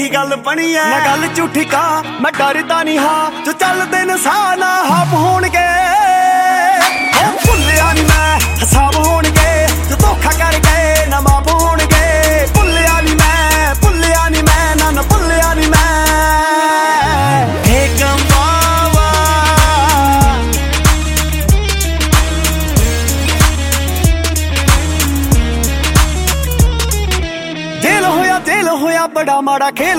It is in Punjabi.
ਗੱਲ ਬਣੀ ਐ ਨਾ ਗੱਲ ਝੂਠੀ ਕਾ ਮੈਂ ਡਰਦਾ ਨਹੀਂ ਹਾਂ ਜੋ ਚੱਲਦੇ ਨੇ ਸਾਹ ਨਾ ਹਾਪ ਹੋਣਗੇ ਉਹ ਭੁੱਲਿਆ ਨਹੀਂ ਮੈਂ ਹਿਸਾਬ ਹੋਣਗੇ ਜੋ ਧੋਖਾ ਕਰ ਗਏ ਨਾ ਮਾਪ ਹੋਣਗੇ ਭੁੱਲਿਆ ਨਹੀਂ ਮੈਂ ਨਾ ਭੁੱਲਿਆ ਨਹੀਂ ਮੈਂ ਦਿਲ ਹੋਇਆ ਬੜਾ ਮਾੜਾ ਖੇਲ